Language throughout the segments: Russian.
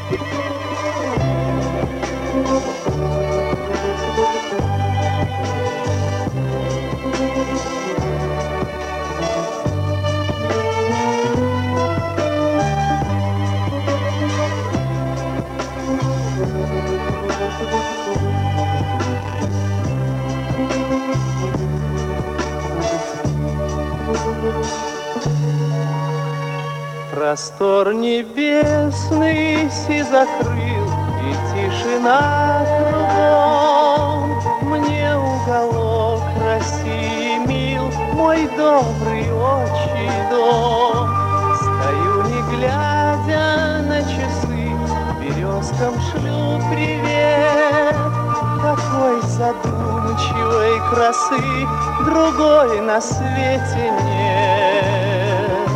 Простор небесный си закрыл, и тишина кругом. Мне уголок России мил, мой добрый отчий дом. Стою, не глядя на часы, березкам шлю привет. Такой задумчивой красы другой на свете нет.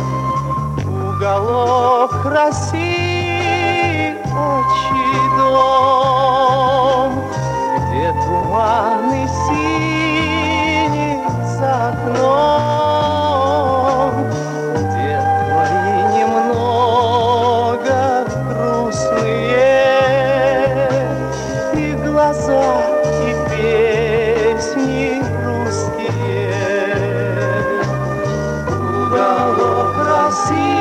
Уголок России, отчий дом, где туманы синие за окном, где твои немного грустные и глаза, и песни русские. Уголок России,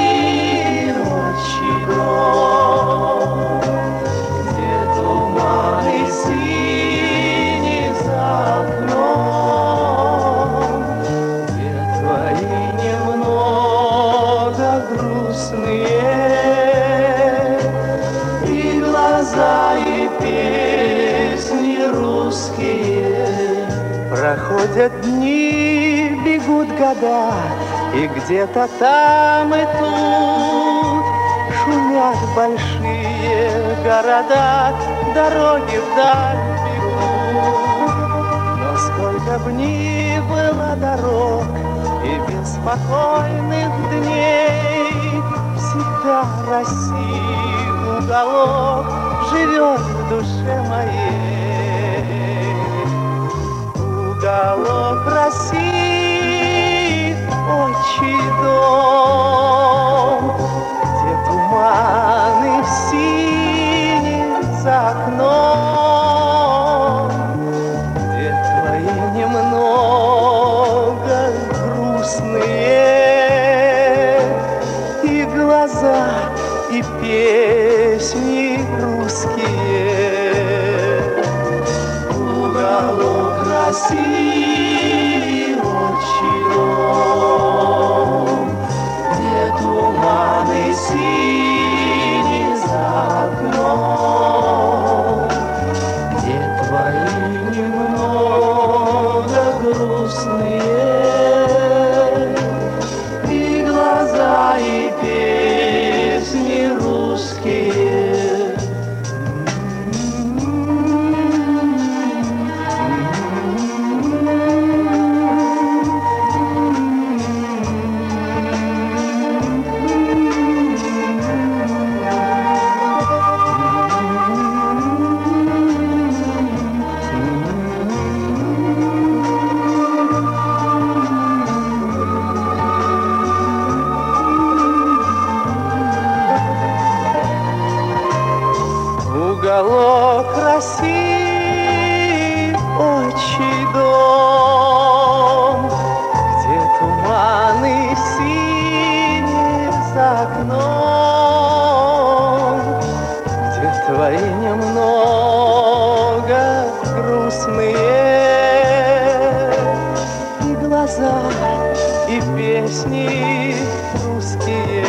проходят дни, бегут года, и где-то там и тут шумят большие города, дороги вдаль бегут. Но сколько б ни было дорог и беспокойных дней, всегда России уголок живет в душе моей. Уголок России, отчий дом, где туманы синие за окном, где твои немного грустные и глаза, и песни русские. Уголок России, отчий дом, где туманы синие за окном, где твои немного грустные и глаза, и песни русские. Уголок России, отчий дом, где туманы синие за окном, где твои немного грустные и глаза, и песни русские.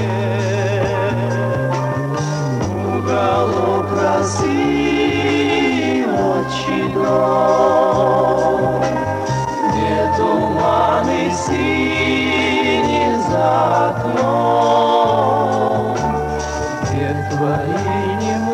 Уголок России, отчий дом, где туманы синие за окном, где твои немного